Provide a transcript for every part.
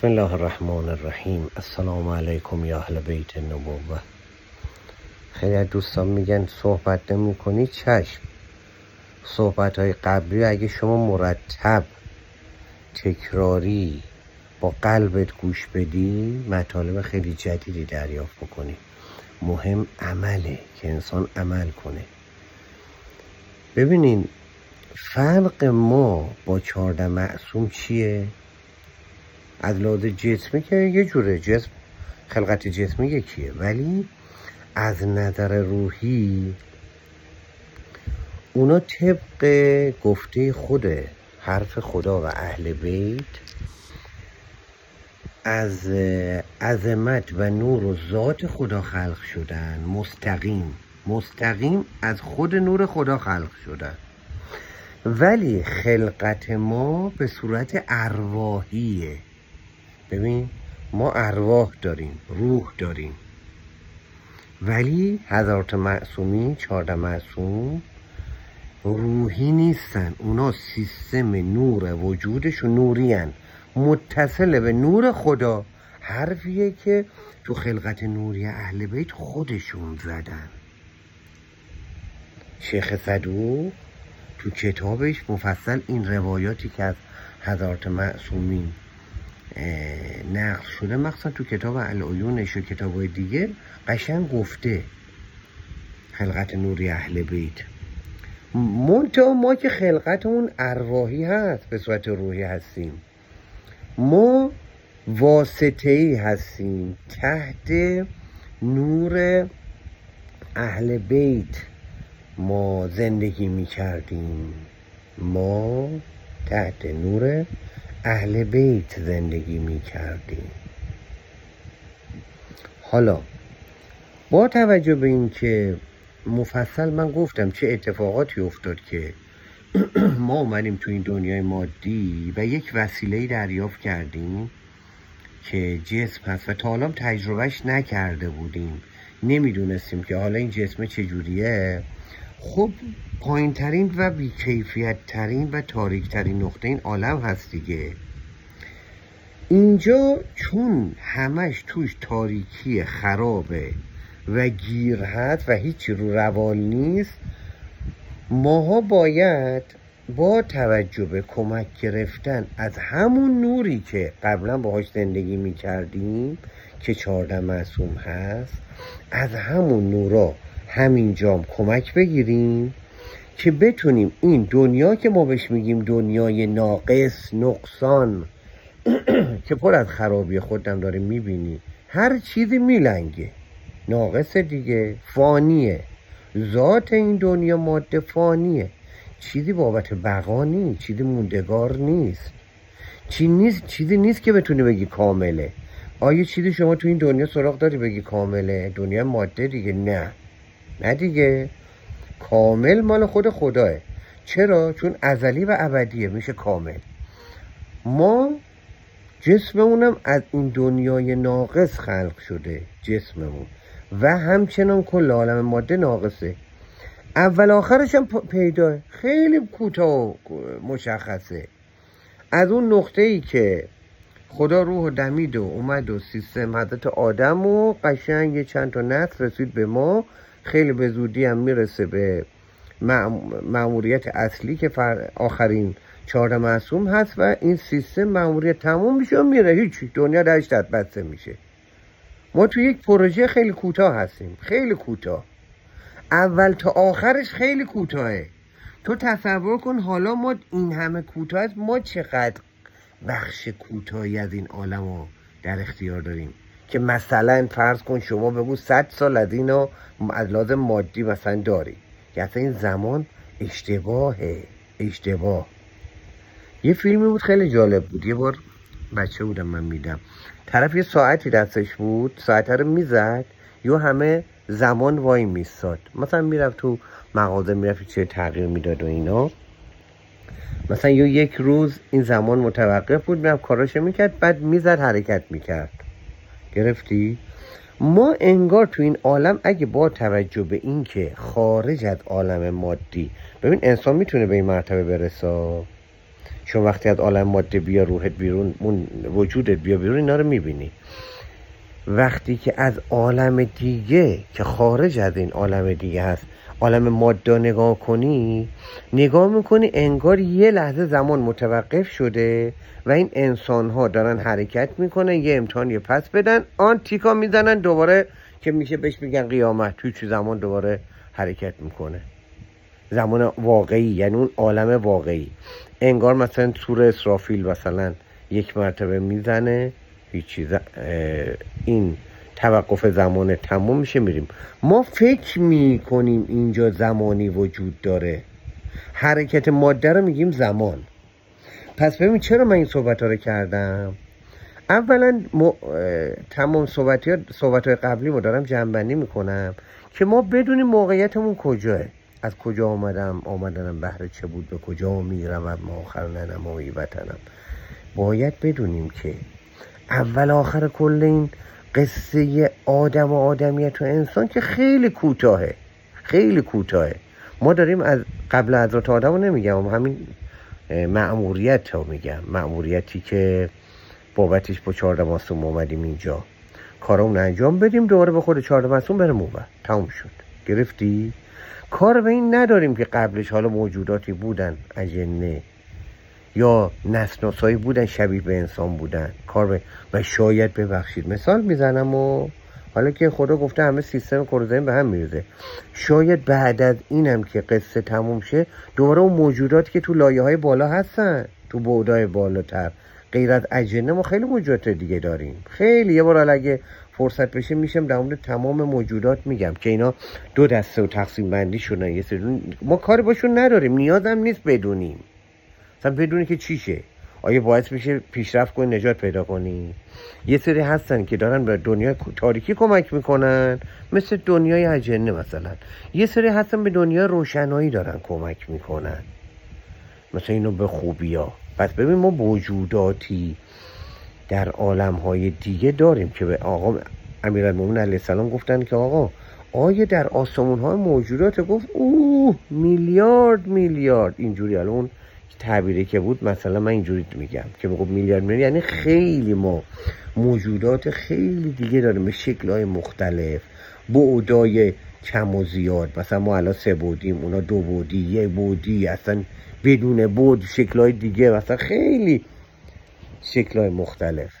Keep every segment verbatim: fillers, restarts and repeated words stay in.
بسم الله الرحمن الرحیم. السلام علیکم یا اهل بیت النبوه. خیلی از دوستان میگن صحبت نمی کنی. چشم، صحبت های قبلی اگه شما مرتب تکراری با قلبت گوش بدی مطالب خیلی جدیدی دریافت بکنی. مهم عمله که انسان عمل کنه. ببینین فرق ما با چهارده معصوم چیه؟ از لحاظ جسمی که یه جوره، جسم خلقت جسمی یکیه، ولی از نظر روحی اونا طبق گفته خود حرف خدا و اهل بیت از عظمت و نور و ذات خدا خلق شدن. مستقیم مستقیم از خود نور خدا خلق شدن، ولی خلقت ما به صورت ارواحیه. ببین ما ارواح داریم، روح داریم، ولی حضرات معصومین چهارده معصوم روحی نیستن. اونا سیستم نور وجودشون نوری هن، متصل به نور خدا. حرفیه که تو خلقت نوری اهل بیت خودشون زدن. شیخ صدوق تو کتابش مفصل این روایاتی که از حضرات معصومین نقل شده، مخصوصا تو کتاب العیونش و کتابای دیگه قشنگ گفته خلقت نوری اهل بیت. منتها ما که خلقتمون ارواحی هست، به صورت روحی هستیم، ما واسطه‌ای هستیم. تحت نور اهل بیت ما زندگی می کردیم. ما تحت نور اهل بیت زندگی می کردیم. حالا با توجه به این که مفصل من گفتم چه اتفاقاتی افتاد که ما اومدیم تو این دنیای مادی و یک وسیله‌ای دریافت کردیم که جسم هست و تا حالا تجربهش نکرده بودیم، نمیدونستیم که حالا این جسم چجوریه. خب پایین ترین و بیکیفیت ترین و تاریک ترین نقطه این عالم هست دیگه. اینجا چون همش توش تاریکی خرابه و گیر هست و هیچی رو روال نیست، ماها باید با توجه به کمک گرفتن از همون نوری که قبلا باهاش زندگی می کردیم که چهارده معصوم هست، از همون نورا همینجام کمک بگیریم که بتونیم این دنیا که ما بهش میگیم دنیای ناقص، نقصان که پر از خرابی خودم داره میبینی، هر چیزی میلنگه، ناقص دیگه، فانیه. ذات این دنیا ماده فانیه، چیزی بابت بقا نیست، چیزی موندگار نیست، چیزی نیست چیزی نیست که بتونی بگی کامله. آیا چیزی شما تو این دنیا سراغ داری بگی کامله؟ دنیا ماده دیگه نه نه دیگه. کامل مال خود خداه. چرا؟ چون ازلی و ابدیه، میشه کامل. ما جسممونم از این دنیای ناقص خلق شده، جسممون، و همچنان کل عالم ماده ناقصه. اول آخرش هم پیداه، خیلی کوتاه و مشخصه. از اون نقطه ای که خدا روح دمید و اومد و سیستم حضرت آدم و قشنگ یه چند تا نسل رسید به ما، خیلی به زودی هم میرسه به مأموریت اصلی که آخرین چهارده معصوم هست و این سیستم مأموریت تموم میشه و میره، هیچی، دنیا درش بسته میشه. ما تو یک پروژه خیلی کوتاه هستیم، خیلی کوتاه، اول تا آخرش خیلی کوتاهه. تو تصور کن حالا ما این همه کوتاه است، ما چقدر بخش کوتاهی از این عالم رو در اختیار داریم که مثلا فرض کن شما بگو صد سال از اینو از لحاظ مادی مثلا داری، که اصلا این زمان اشتباهه، اشتباه. یه فیلمی بود خیلی جالب بود، یه بار بچه بودم من میدم، طرف یه ساعتی دستش بود، ساعت رو میزد، یه همه زمان وای میستاد، مثلا میرفت تو مغازه، میرفت چه تغییر میداد و اینا، مثلا یه یک روز این زمان متوقف بود، میرفت کاراشو میکرد، بعد میزد حرکت میکرد. گرفتی؟ ما انگار تو این عالم اگه با توجه به این که خارج از عالم مادی، ببین انسان میتونه به این مرتبه برسه، چون وقتی از عالم ماده بیا روحت بیرون، اون وجودت بیا بیرون، اینا رو میبینی. وقتی که از عالم دیگه که خارج از این عالم دیگه هست، عالم ماده نگاه کنی، نگاه میکنی انگار یه لحظه زمان متوقف شده و این انسان ها دارن حرکت میکنن، یه امتحانی پس بدن، آن تیکا میزنن دوباره که میشه بهش میگن قیامت. توی چی زمان دوباره حرکت میکنه، زمان واقعی، یعنی اون عالم واقعی. انگار مثلا سوره اسرافیل مثلا یک مرتبه میزنه، هیچ چیز، این توقف زمان تموم میشه، میریم. ما فکر میکنیم اینجا زمانی وجود داره، حرکت ماده رو میگیم زمان. پس ببین چرا من این صحبت ها رو کردم. اولا م... تمام صحبت ها صحبت های قبلی ما دارم جنبندی میکنم که ما بدونیم موقعیتمون کجاه، از کجا آمدم، آمدنم بهر چه بود، به کجا میرم و ما آخر ننمایی وطنم. باید بدونیم که اول آخر کل این قصه آدم و آدمیت و انسان که خیلی کوتاهه، خیلی کوتاهه. ما داریم از قبل حضرت آدم رو نمیگم، همین مأموریت رو میگم، مأموریتی که بابتش با چهارده معصوم اومدیم اینجا، کارمون انجام بدیم، دوباره به خود چهارده معصوم برم اونور، تموم شد. گرفتی؟ کار به این نداریم که قبلش حالا موجوداتی بودن، اجنه یا نسناسایی بودن شبیه به انسان بودن، کار به و شاید ببخشید مثال میزنم و حالا که خدا گفته همه سیستم کره زمین به هم میریزه، شاید بعد از اینم که قصه تموم شه دوباره اون موجوداتی که تو لایه های بالا هستن، تو بعدای بالاتر، غیر از اجنه ما خیلی موجودات دیگه داریم. خیلی یه بار اگه فرصت بشه میشم در مورد تمام موجودات میگم که اینا دو دسته و تقسیم بندی شدن. یه سری ما کاری باشون نداریم، نیازم نیست بدونیم، مثلا بدونی که چیشه، آیا باعث میشه پیشرفت کنی، نجات پیدا کنی. یه سری هستن که دارن به دنیای تاریکی کمک میکنن، مثل دنیای اجنه مثلا. یه سری هستن به دنیای روشنایی دارن کمک میکنن، مثلا اینو به خوبی ها. پس ببین ما موجوداتی در عالم های دیگه داریم که به آقا امیرالمومنین علیه السلام گفتن که آقا آیا در آسمون های موجودات، گفت اوه میلیارد میلیارد اینجوری. الان اون تعبیری که بود مثلا من اینجوری میگم که بگو میلیارد میلیارد، یعنی خیلی ما موجودات خیلی دیگه داریم به شکل‌های مختلف، بعدای کم و زیاد. مثلا ما الان سه بعدیم، اونا دو بعدی، یک بعدی، اصلا بدون بعد شکل‌های دیگه، مثلا خیلی شکل‌های مختلف.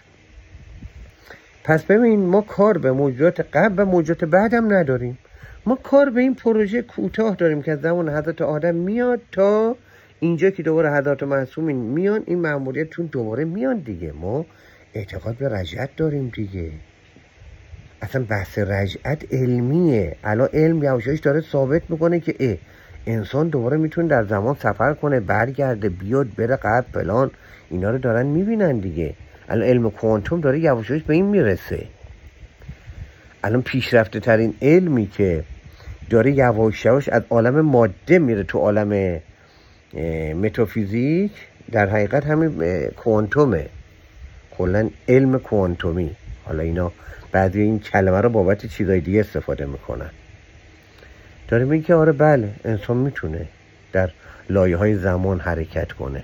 پس ببین ما کار به موجودات قبل و موجودات بعد هم نداریم، ما کار به این پروژه کوتاه داریم که از زمان حضرت آدم میاد تا اینجا که دوباره حضرت معصومین میان، این مأموریتتون دوباره میان دیگه. ما اعتقاد به رجعت داریم دیگه، اصلا بحث رجعت علمیه. الان علم یواشاش داره ثابت میکنه که اه انسان دوباره میتونه در زمان سفر کنه، برگرده، بیاد بره قبل فلان، اینا رو دارن میبینن دیگه. الان علم کوانتوم داره یواشاش به این میرسه. الان پیشرفته ترین علمی که داره یواش یواش از عالم ماده میره تو عالم متافیزیک، در حقیقت همین کوانتومه، کلا علم کوانتومی. حالا اینا بعضی این کلمه رو بابت چیزای دیگه استفاده میکنن. داره میگه که آره بله انسان میتونه در لایه های زمان حرکت کنه.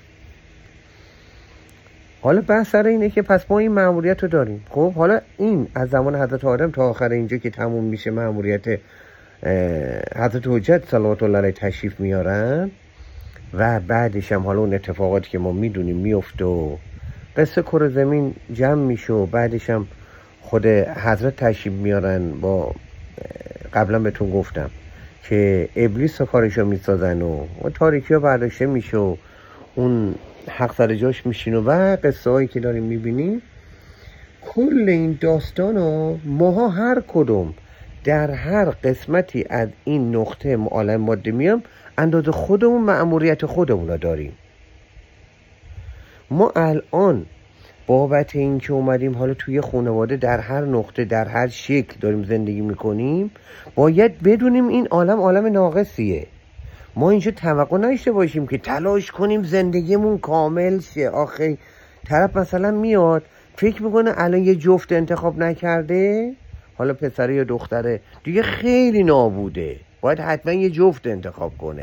حالا بحث سر اینه که پس ما این مأموریت رو داریم. خب حالا این از زمان حضرت آدم تا آخر اینجا که تموم میشه مأموریت حضرت حجت صلوات الله علیه تشریف میارن و بعدش هم حالا اون اتفاقاتی که ما میدونیم میفته و قصه کره زمین جمع میشه و بعدش هم خود حضرت تشریف میارن. با قبلا بهتون گفتم که ابلیس کارشو میسازن و تاریکی ها برداشته میشه و اون حق سر جاش میشینه و قصه هایی که داریم میبینیم. کل این داستان ها ماها هر کدوم در هر قسمتی از این نقطه عالم ماده میام اندازه خودمون مأموریت خودمون رو داریم. ما الان بابت این که اومدیم حالا توی خانواده در هر نقطه در هر شکل داریم زندگی میکنیم، باید بدونیم این عالم عالم ناقصیه. ما اینجا توقع نداشته باشیم که تلاش کنیم زندگیمون کامل شه. آخه طرف مثلا میاد فکر میکنه الان یه جفت انتخاب نکرده، حالا پسره یا دختره دیگه خیلی نابوده، باید حتما یه جفت انتخاب کنه.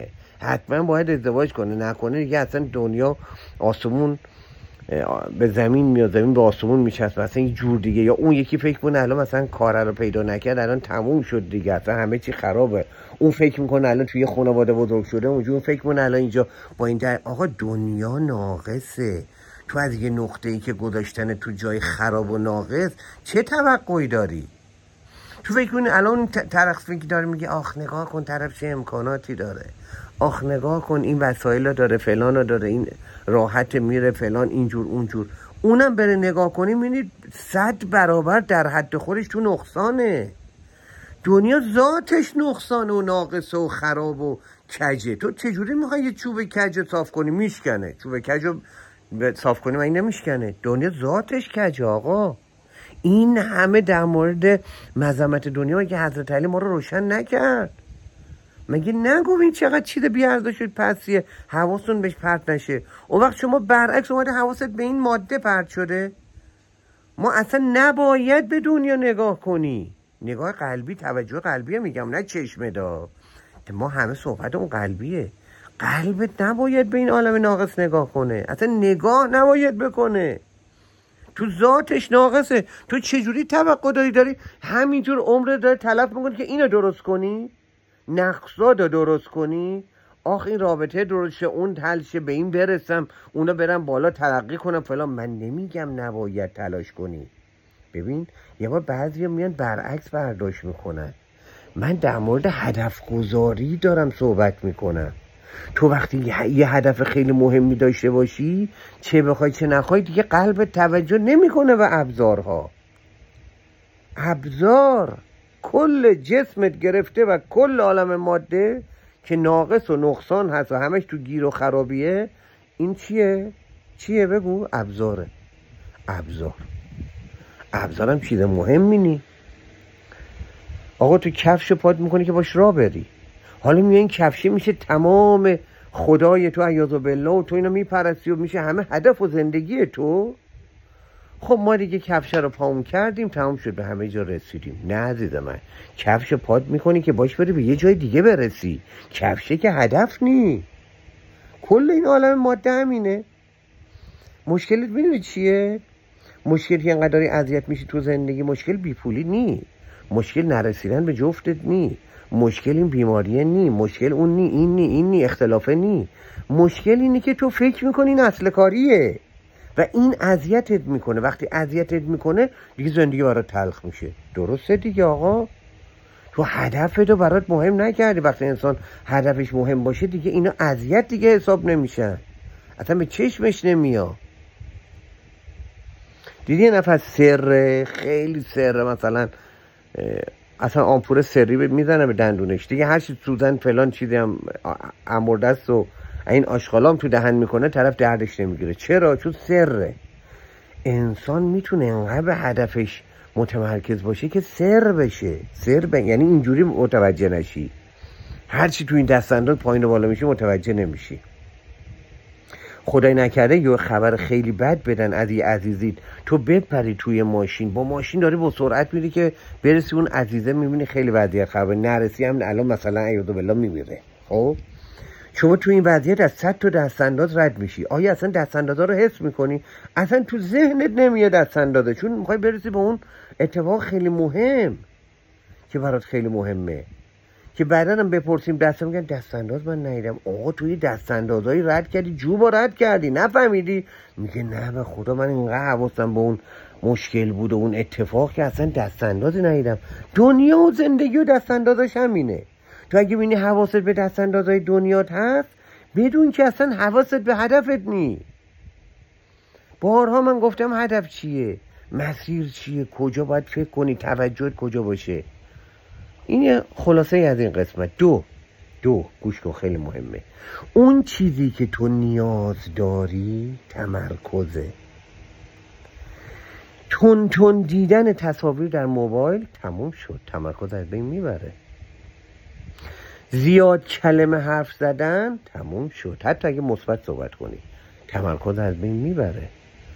حتما باید ازدواج کنه، نکنه دیگه اصلا دنیا آسمون به زمین میاد، زمین به آسمون میچسبه، مثلا یه جور دیگه. یا اون یکی فکر کنه الان مثلا کار رو پیدا نکرد الان تموم شد دیگه، اصلا همه چی خرابه. اون فکر میکنه الان توی خانواده بزرگ شده، اونجور فکر کنه الان اینجا با این در... آقا دنیا ناقصه. تو از یه نقطه ای که گذاشتن تو جای خراب و ناقص چه توقعی داری؟ تو فکر کنی الان طرف فکر داره میگه آخ نگاه کن طرف چه امکاناتی داره، آخ نگاه کن این وسایل داره، فلان داره، این راحت میره فلان، اینجور اونجور. اونم بره نگاه کنی میبینید صد برابر در حد خودش تو نقصانه. دنیا ذاتش نقصانه و ناقصه و خراب و کجه. تو چجوری میخوای یه چوب کج صاف کنی؟ میشکنه. چوب کج رو صاف کنی من نمیشکنه. دنیا ذاتش کجه آقا. این همه در مورد مظلمت دنیا که حضرت علی ما رو روشن نکرد. مگه نگو این چقدر چیز بی‌ارزش شد پسیه، حواستون بهش پرت نشه. اون وقت شما برعکس اومده حواست به این ماده پرت شده. ما اصلا نباید به دنیا نگاه کنی. نگاه قلبی، توجه قلبیه میگم، نه چشمه دا. ما همه صحبت اون قلبیه. قلبت نباید به این عالم ناقص نگاه کنه، اصلا نگاه نباید بکنه. تو ذاتش ناقصه. تو چجوری توقع داری داری همینطور عمر داری تلف میکنی که اینو درست کنی، نقصا رو درست کنی؟ آخ این رابطه درست شه، اون حل شه، به این برسم، اونا برم بالا ترقی کنم فلان. من نمیگم نباید تلاش کنی. ببین یه بار بعضی میان برعکس برداشت میکنن. من در مورد هدف گذاری دارم صحبت میکنم. تو وقتی یه هدف خیلی مهمی داشته باشی، چه بخوای چه نخوای، دیگه قلبت توجه نمیکنه به ابزارها. ابزار کل جسمت گرفته و کل عالم ماده که ناقص و نقصان هست و همش تو گیر و خرابیه. این چیه؟ چیه بگو؟ ابزاره. ابزار ابزارم چیز مهمی نی. آقا تو کفش پات میکنی که باش راه بری. حالا میگه این کفشه میشه تمام خدای تو، عیاذ بالله، و تو اینو میپرستی و میشه همه هدف و زندگی تو. خب ما دیگه کفش رو پامون کردیم، تمام شد، به همه جا رسیدیم. نه عزیز من، کفش پات میکنی که باش بری به یه جای دیگه برسی. کفشه که هدف نی. کل این عالم ماده همینه. مشکلت میدونی چیه؟ مشکل که اینقدر اذیت میشی تو زندگی، مشکل بیپولی نی، مشکل نرسیدن به جفتت نی، مشکل این بیماریه نی، مشکل اون نی، این نی، این نی، اختلافه نی. مشکل اینه که تو فکر میکنی این اصل کاریه و این اذیتت میکنه. وقتی اذیتت میکنه دیگه زندگی برات تلخ میشه. درسته دیگه آقا؟ تو هدفتو برات مهم نکردی. وقتی انسان هدفش مهم باشه دیگه اینا اذیت دیگه حساب نمیشن، اصلا به چشمش نمیاد. دیدی یه نفر سره، خیلی سره، مثلا اصلا آمپور سری میزنه به دندونش دیگه، هر چی سوزن فلان چیزی هم اموردست و این آشغالام تو دهن میکنه، طرف دردش نمیگیره. چرا؟ چون سره. انسان میتونه انقدر به هدفش متمرکز باشه که سر بشه. سر ب... یعنی اینجوری متوجه نشی، هر چی تو این دستانداز پایین و بالا میشه متوجه نمیشی. خدای نکرده یه خبر خیلی بد بدن از یه عزیزیت، تو بپری توی ماشین، با ماشین داری با سرعت میری که برسی اون عزیزه، میبینی خیلی وضعیت خرابه، نرسی هم الان مثلا عیاذ بالله میمیره. خب شما تو این وضعیت از صد تا دستانداز رد میشی. آیا اصلا دستاندازا رو حس میکنی؟ اصلا تو ذهنت نمیاد دستاندازه، چون میخوای برسی به اون اتفاق خیلی مهم که برات خیلی مهمه. که بعدا هم بپرسیم دستم میگن دستانداز من ندیدم. آقا توی دستاندازایی رد کردی، جوبا رد کردی، نفهمیدی؟ میگه نه به خدا من اینقدر حواسم به اون مشکل بود و اون اتفاق که اصلا دستاندازی ندیدم. دنیا و زندگی و دستاندازش همینه. تو اگه بینی حواست به دستاندازهای دنیات هست، بدون که اصلا حواست به هدفت نی. بارها من گفتم هدف چیه، مسیر چیه، کجا باید فکر کنی، توجهت کجا باشه. این خلاصه از این قسمت. دو دو گوش کن، خیلی مهمه. اون چیزی که تو نیاز داری تمرکزه. تون تون دیدن تصاویر در موبایل تموم شد، تمرکز از بین میبره. زیاد کلمه حرف زدن تموم شد، حتی اگه مثبت صحبت کنی تمرکز از بین میبره.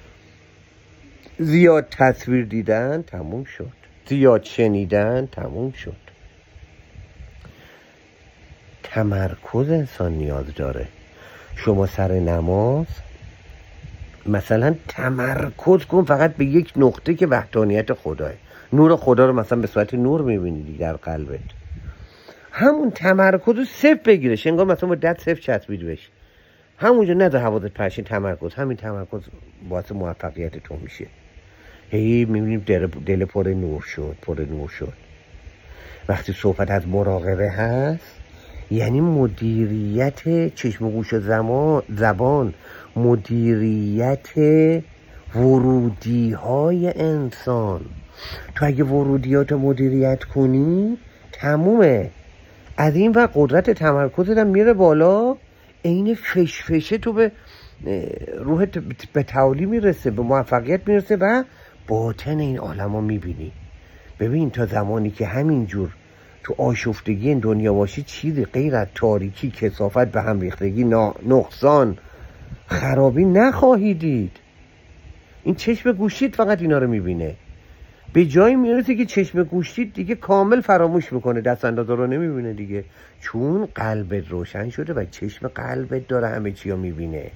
زیاد تصویر دیدن تموم شد، زیاد شنیدن تموم شد. تمرکز انسان نیاز داره. شما سر نماز مثلا تمرکز کن فقط به یک نقطه که وحدانیت خداه، نور خدا رو مثلا به صورت نور میبینی در قلبت، همون تمرکز رو صفر بگیرش، انگار مثلا با دست صفر چسبیدی بهش، همونجا نذار حوادث پرشین تمرکز، همین تمرکز باعث موفقیت تو میشه. هی میبینیم دل, دل پر نور شد پر نور شد. وقتی صحبت از مراقبه هست یعنی مدیریت چشم و گوش و زمان زبان، مدیریت ورودی های انسان. تو اگه ورودیات رو مدیریت کنی تمومه. از این و قدرت تمرکزت هم میره بالا، این فشفشه تو به روحت به تعالی میرسه، به موفقیت میرسه و باطن این عالم رو میبینی. ببین تا زمانی که همینجور تو آشفتگی این دنیا باشی چیزی غیر از تاریکی، کثافت، به هم ریختگی، نقصان، خرابی نخواهی دید. این چشم گوشیت فقط اینا رو میبینه. به جایی میرسه که چشم گوشیت دیگه کامل فراموش میکنه، دست اندازه رو نمیبینه دیگه، چون قلبت روشن شده و چشم قلبت داره همه چی رو میبینه.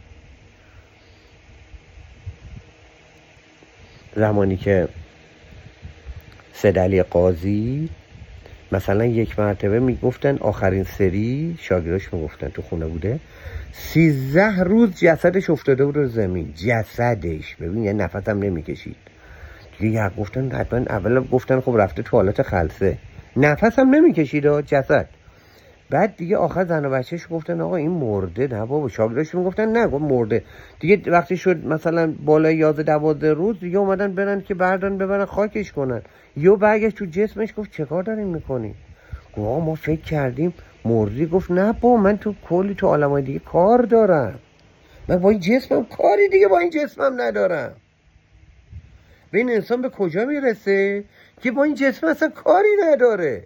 زمانی که سید علی قاضی مثلا یک مرتبه میگفتن، آخرین سری شاگرداش میگفتن، تو خونه بوده، سیزده روز جسدش افتاده بود رو زمین، جسدش، ببین یه نفس هم نمیکشید دیگه. یک گفتن حتما اول گفتن خب رفته تو حالت خلسه، نفس هم نمیکشید جسد. بعد دیگه آخر زن و بچهش گفتن آقا این مرده. نه بابا، شاگرداش میگفتن نه گفت مرده. دیگه وقتی شد مثلا بالای یازده دوازده روز دیگه اومدن برن که بردن ببرن خاکش کنن، یو برگشت تو جسمش گفت چه کار دارین میکنین؟ گفت آقا ما فکر کردیم مردی. گفت نه بابا من تو کلی تو عالمای دیگه کار دارم، من با این جسمم کاری دیگه با این جسمم ندارم. ببین انسان به کجا میرسه که با این جسم اصلا کاری نداره.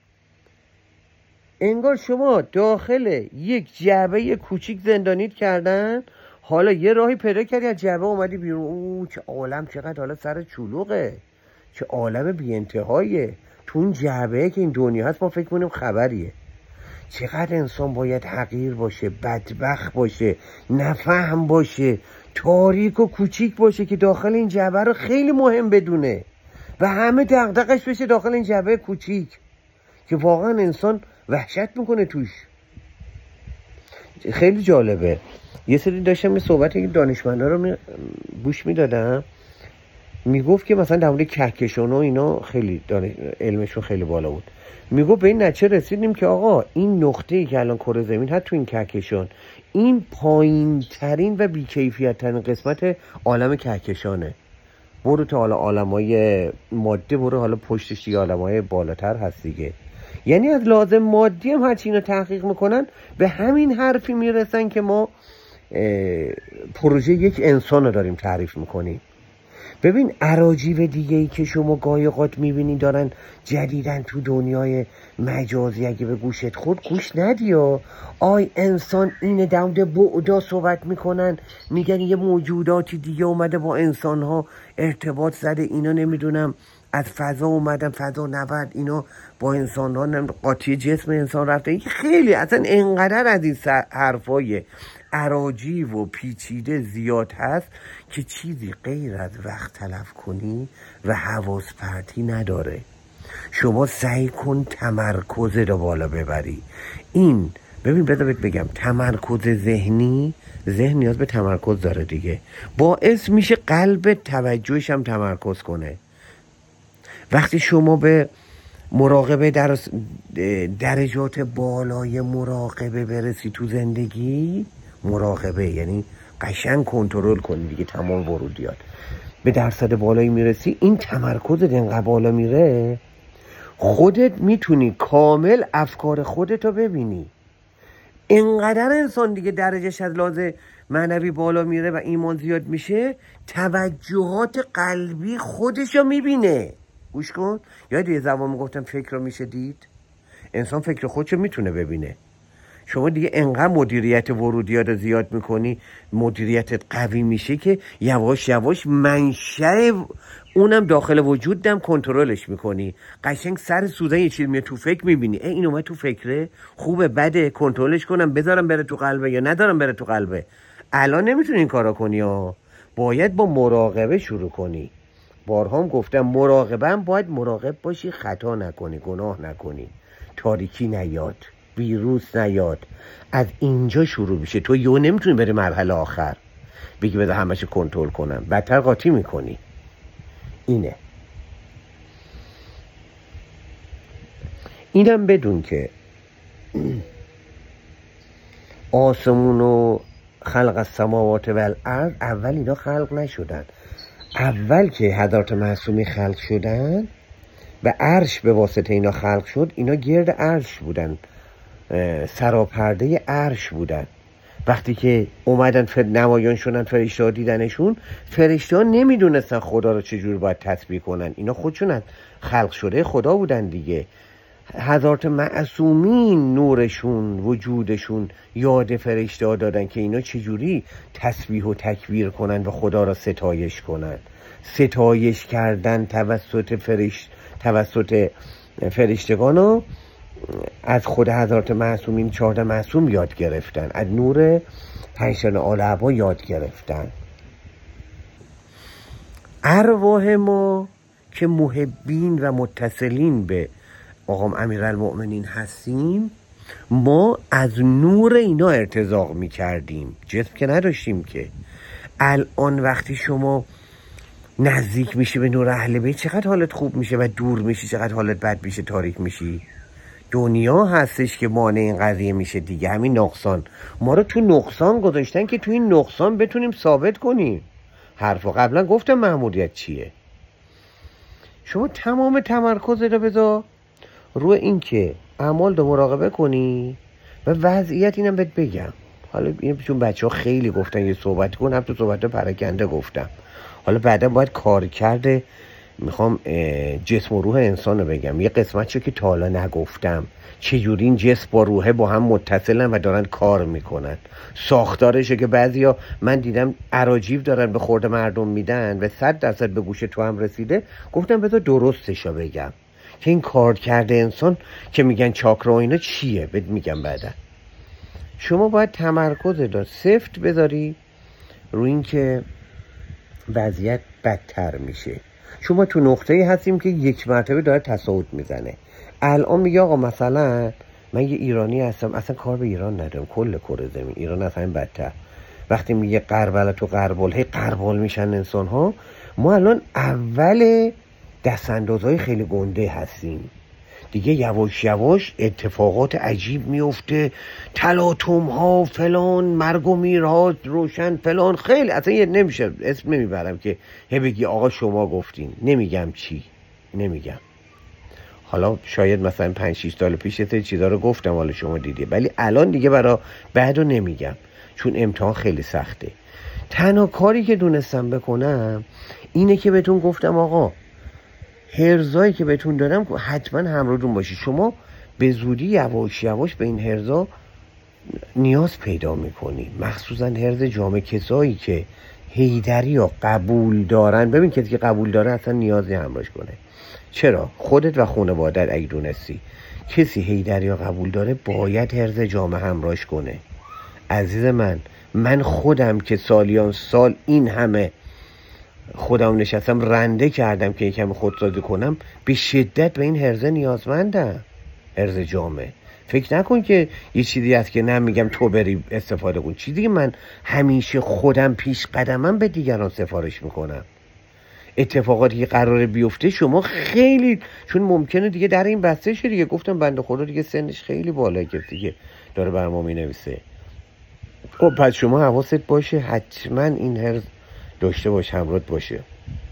انگار شما داخل یک جعبه کوچیک زندانیت کردن، حالا یه راهی پیدا کردی از جعبه اومدی بیرون. اوه چه عالم، چقدر حالا سر چلوغه، چه عالم بی انتهاییه. تو اون جعبه که این دنیا هست ما فکر کنیم خبریه. چقدر انسان باید حقیر باشه، بدبخت باشه، نفهم باشه، تاریک و کوچیک باشه که داخل این جعبه رو خیلی مهم بدونه و همه دغدغش بشه داخل این جعبه کوچیک که واقعا انسان وحشت میکنه توش. خیلی جالبه. یه سری داشتم یه صحبت که دانشمندا رو می... گوش میدادم، میگفت که مثلا در مورد کهکشان و اینا خیلی دانش... علمشون خیلی بالا بود. میگفت به این نتیجه رسیدیم که آقا این نقطه‌ای که الان کره زمین هست تو این کهکشان، این پایین ترین و بیکیفیت ترین قسمت عالم کهکشانه. برو تا حالا عالمای ماده، برو حالا پشتش دیگه عالمای بالاتر هست دیگه. یعنی از لازم مادی هم هرچی اینو تحقیق میکنن به همین حرفی میرسن که ما پروژه یک انسان رو داریم تعریف میکنیم. ببین اراجیو دیگه ای که شما گاهی اوقات میبینی دارن جدیدن تو دنیای مجازی، اگه به گوشت خود گوش ندیا، آی انسان اینه، داود بعدا صحبت میکنن، میگن یه موجوداتی دیگه اومده با انسان ها ارتباط زده، اینا نمیدونم از فضا اومدن، فضا نورد، اینا با انسان ها قاطی جسم انسان رفته. خیلی اصلا انقدر از این حرفای اراجی و پیچیده زیاد هست که چیزی غیر از وقت تلف کنی و حواس پرتی نداره. شما سعی کن تمرکز رو بالا ببری. این ببین بذار بهت بگم، تمرکز ذهنی، ذهن نیاز به تمرکز داره دیگه، باعث میشه قلب توجهش هم تمرکز کنه. وقتی شما به مراقبه در درجات بالای مراقبه برسی تو زندگی، مراقبه یعنی قشنگ کنترل کنی دیگه تمام ورودیات، به درصد بالایی میرسی، این تمرکز اینقدر بالا میره خودت میتونی کامل افکار خودت رو ببینی. اینقدر انسان دیگه درجهش از لحاظ معنوی بالا میره و ایمان زیاد میشه، توجهات قلبی خودش رو میبینه. گوش کن، یاد یه زمان میگفتم فکر رو میشه دید. انسان فکر خودشو میتونه ببینه. شما دیگه انقدر مدیریت ورودیات رو زیاد میکنی، مدیریتت قوی میشه که یواش یواش منشأ اونم داخل وجودم کنترلش میکنی. قشنگ سر سوزن یه چیز میاد تو فکر میبینی ای این اومد تو فکره، خوبه بده، کنترلش کنم، بذارم بره تو قلبه یا ندارم بره تو قلبه. الان نمیتونی این کارا کنی ها. باید با مراقبه شروع کنی. بارها هم گفتم مراقبه هم باید مراقب باشی، خطا نکنی، گناه نکنی، تاریکی نیاد، ویروس نیاد. از اینجا شروع میشه. تو یو نمیتونی بری مرحله آخر بگی بذار همش کنترل کنم، بدتر قاطی میکنی. اینه. اینم بدون که آسمون و خلق السماوات و الارض اول اینا خلق نشدن. اول که حضرت معصومی خلق شدن و عرش به واسطه اینا خلق شد، اینا گرد عرش بودن، سراپرده عرش بودن. وقتی که اومدن فر... نمایان شدن، فرشته ها دیدنشون، فرشته ها نمیدونستن خدا رو چجور باید تسبیح کنن. اینا خودشون خلق شده خدا بودن دیگه. حضرت معصومین نورشون، وجودشون یاد فرشته ها دادن که اینا چجوری تسبیح و تکبیر کنن و خدا را ستایش کنن. ستایش کردن توسط فرشت توسط فرشتگان رو از خود حضرت معصومین چهارده معصوم یاد گرفتن، از نور پنجتن آل عبا یاد گرفتن. ارواح ما که محبین و متصلین به آقام امیرالمؤمنین هستیم، ما از نور اینا ارتزاق می کردیم، جسم که نداشتیم که. الان وقتی شما نزدیک میشی به نور اهل بیت چقدر حالت خوب میشه و دور میشی چقدر حالت بد میشه، تاریک میشی. دنیا هستش که مانع این قضیه میشه دیگه، همین نقصان. ما رو تو نقصان گذاشتن که تو این نقصان بتونیم ثابت کنیم. حرفا قبلا گفتم مأموریت چیه. شما تمام تمرکز رو بذار روی این که اعمال رو مراقبه کنی و وضعیت. اینم بهت بگم، حالا این چون بچه ها خیلی گفتن یه صحبت کن، هم تو صحبت پراکنده گفتم، حالا بعدا باید کار کرده. میخوام جسم و روح انسان رو بگم، یه قسمت چه که تا حالا نگفتم، چجوری این جسم با روحه با هم متصلن و دارن کار میکنن. ساختارشه که بعضیا من دیدم اراجیف دارن به خورده مردم میدن و صد درصد به گوش تو هم رسیده. گفتم بذار درستشو بگم که این کار کرده انسان که میگن چاکرا اینا چیه، بهت میگم بعدا. شما باید تمرکز دار سفت بذاری روی این که وضعیت بدتر میشه. شما تو نقطه‌ای هستیم که یک مرتبه داره تصاعد میزنه. الان میگه آقا مثلا من یه ایرانی هستم، اصلا کار به ایران ندارم، کل کره زمین ایران اصلا بدتر. وقتی میگه قربله تو قربال، هی قربال میشن انسان ها. ما الان اول دستاندازهای خیلی گنده هستیم دیگه. یواش یواش اتفاقات عجیب میفته، تلاطم ها فلان، مرگ و میراث روشن فلان، خیلی اصلا یه نمیشه اسم نمیبرم که هی بگی آقا شما گفتین، نمیگم چی، نمیگم. حالا شاید مثلا پنج شش سال پیش یه چیزا رو گفتم حالا شما دیدی، ولی الان دیگه برای بعدو نمیگم چون امتحان خیلی سخته. تنها کاری که دونستم بکنم اینه که بهتون گفتم آقا هرزایی که بهتون دادم حتما همراهتون باشی. شما به زودی یواش یواش به این هرزا نیاز پیدا میکنی، مخصوصا هرز جامع کسایی که حیدری ها قبول دارن. ببین کسی که قبول داره اصلا نیازی همراهش کنه. چرا؟ خودت و خانواده‌ات اگه دونستی کسی حیدری ها قبول داره باید هرز جامع همراهش کنه. عزیز من، من خودم که سالیان سال این همه خودم نشستم رنده کردم که یکم خودسازی کنم، به شدت به این هرزه نیازمندم، هرز جامع. فکر نکن که یه چیزی هست که نمیگم تو بری استفاده کن. چیزی که من همیشه خودم پیش قدمم به دیگران سفارش میکنم. اتفاقاتی که قراره بیفته شما خیلی، چون ممکنه دیگه در این بسته شه دیگه. گفتم بنده خدا دیگه سنش خیلی بالاه که دیگه داره برام مینویسه. خب پس شما حواست باشه حتما این هرز داشته باش، همراهت باشه.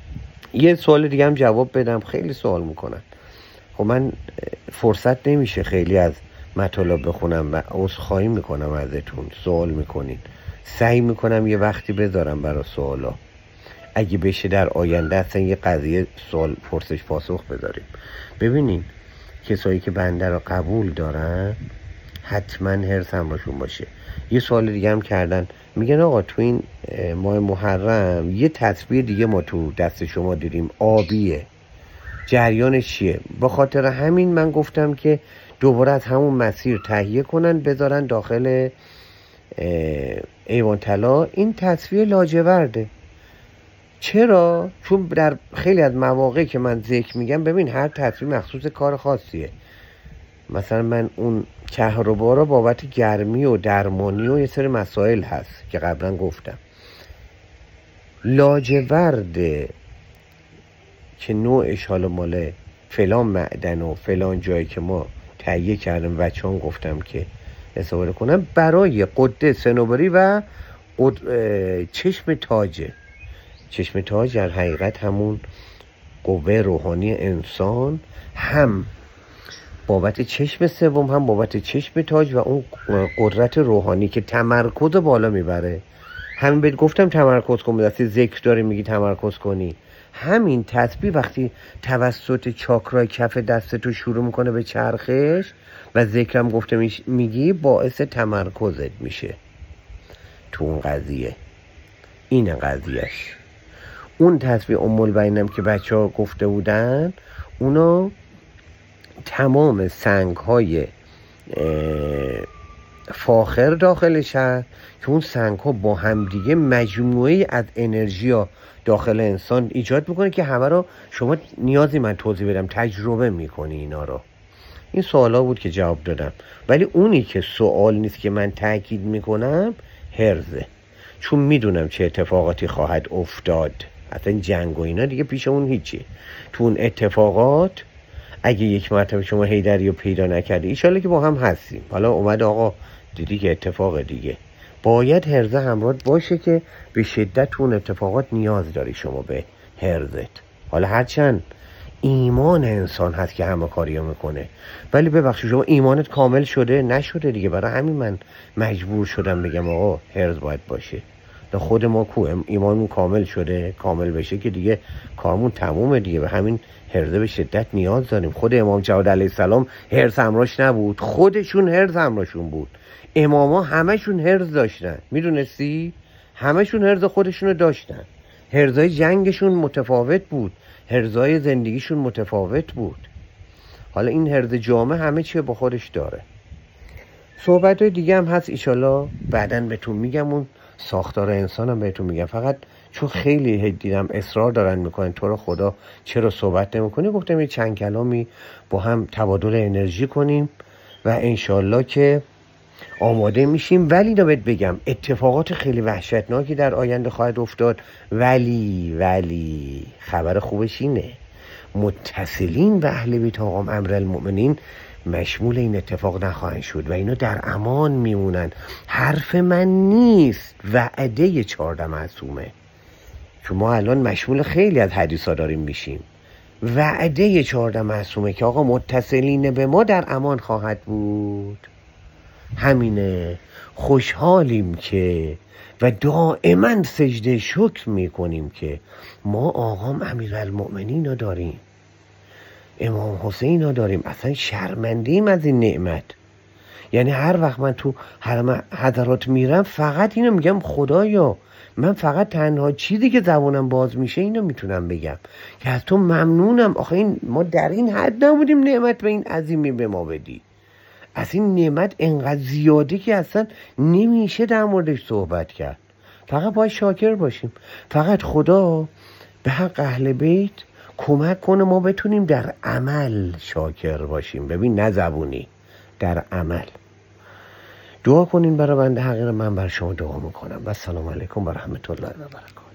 یه سوال دیگه هم جواب بدم، خیلی سوال میکنن. خب من فرصت نمیشه خیلی از مطالب بخونم و عذرخواهی میکنم ازتون، سوال میکنین. سعی میکنم یه وقتی بذارم برای سوالا، اگه بشه در آینده اصلا یه قضیه سوال پرسش پاسخ بذاریم. ببینین کسایی که بنده رو قبول دارن حتما حرص همراهشون باشه. یه سوال دیگه هم کردن، میگن آقا تو این ماه محرم یه تصویر دیگه ما تو دست شما دیدیم، آبیه، جریانش چیه؟ به خاطر همین من گفتم که دوباره از همون مسیر تهیه کنن بذارن داخل ایوان طلا. این تصویر لاجورده. چرا؟ چون در خیلی از مواقع که من ذکر میگم، ببین هر تصویر مخصوص کار خاصیه. مثلا من اون کهربا رو بابت گرمی و درمانی و یه سری مسائل هست که قبلا گفتم. لاجورد که نوعش حالا مال فلان معدن و فلان جایی که ما تهیه کردم بچه‌ها گفتم که استفاده کنم برای قده صنوبری و چشم تاجه. چشم تاج در حقیقت همون قوه روحانی انسان، هم بابت چشم سوم هم بابت چشم تاج و اون قدرت روحانی که تمرکز بالا میبره. همین بهت گفتم تمرکز کن، دستی ذکر داری میگی تمرکز کنی. همین تسبیح وقتی توسط چاکرای کف دستتو شروع میکنه به چرخش و ذکرم گفته میگی، باعث تمرکزت میشه تو اون قضیه. این قضیهش. اون تسبیح ام البینم که بچه ها گفته بودن، اونا تمام سنگ های فاخر داخلش هست که اون سنگ ها با همدیگه مجموعه از انرژی ها داخل انسان ایجاد میکنه که همه رو شما نیازی من توضیح بدم، تجربه میکنی اینا رو. این سوالا بود که جواب دادم. ولی اونی که سوال نیست که من تاکید میکنم هرزه، چون میدونم چه اتفاقاتی خواهد افتاد. اصلا جنگ و اینا دیگه پیش اون هیچی. تو اون اتفاقات اگه یک مرتبه شما حیدری رو پیدا نکردی، ایشالا که با هم هستیم، حالا اومد آقا دیدی که اتفاق دیگه، باید هرزه همراه باشه که به شدت اون اتفاقات نیاز داری شما به هرزت. حالا هرچند ایمان انسان هست که همه کاریو میکنه، ولی ببخشید شما ایمانت کامل شده نشده دیگه. برای همین من مجبور شدم بگم آقا هرز باید باشه. نه خود ما کو ایمانمون کامل شده، کامل بشه که دیگه کارمون تمومه دیگه. به همین هرزه به شدت نیاز داریم. خود امام جواد علیه السلام هرز همراهش نبود، خودشون هرز همراهشون بود. اماما همشون هرز داشتن، میدونستی؟ همشون هرز خودشونو داشتن. هرزای جنگشون متفاوت بود، هرزای زندگیشون متفاوت بود. حالا این هرز جامع همه چیه با خودش داره. صحبت های دیگه هم هست ایشالا بعداً بهتون میگم، اون ساختار انسان هم بهتون میگم. فقط چون خیلی دیدم اصرار دارن میکنن تو رو خدا چرا صحبت نمیکنی، گفتم یه چند کلامی با هم تبادل انرژی کنیم و انشالله که آماده میشیم. ولی اینو بهت بگم اتفاقات خیلی وحشتناکی در آینده خواهد افتاد. ولی ولی خبر خوبش اینه، متصلین به اهل بیت آقا امیرالمؤمنین مشمول این اتفاق نخواهند شد و اینا در امان میمونن. حرف من نیست، وعده چهارده معصومه. چون ما الان مشمول خیلی از حدیثا داریم میشیم. وعده چهارده معصومه که آقا متصلین به ما در امان خواهد بود. همینه. خوشحالیم که و دائما سجده شکر میکنیم که ما آقام امیرالمؤمنین رو داریم، امام حسین رو داریم. اصلا شرمندیم از این نعمت. یعنی هر وقت من تو حرم حضرات میرم فقط اینو میگم خدایا من فقط تنها چیزی که زبانم باز میشه اینو میتونم بگم که از تو ممنونم. آخه این ما در این حد نبودیم نعمت به این عظیمی به ما بدی. از این نعمت انقدر زیاده که اصلا نمیشه در موردش صحبت کرد. فقط باید شاکر باشیم. فقط خدا به حق اهل بیت کمک کنه ما بتونیم در عمل شاکر باشیم. ببین نه زبونی، در عمل. دعا کنین برای بنده حقیر. من بر شما دعا میکنم و السلام علیکم و رحمت الله و برکاته.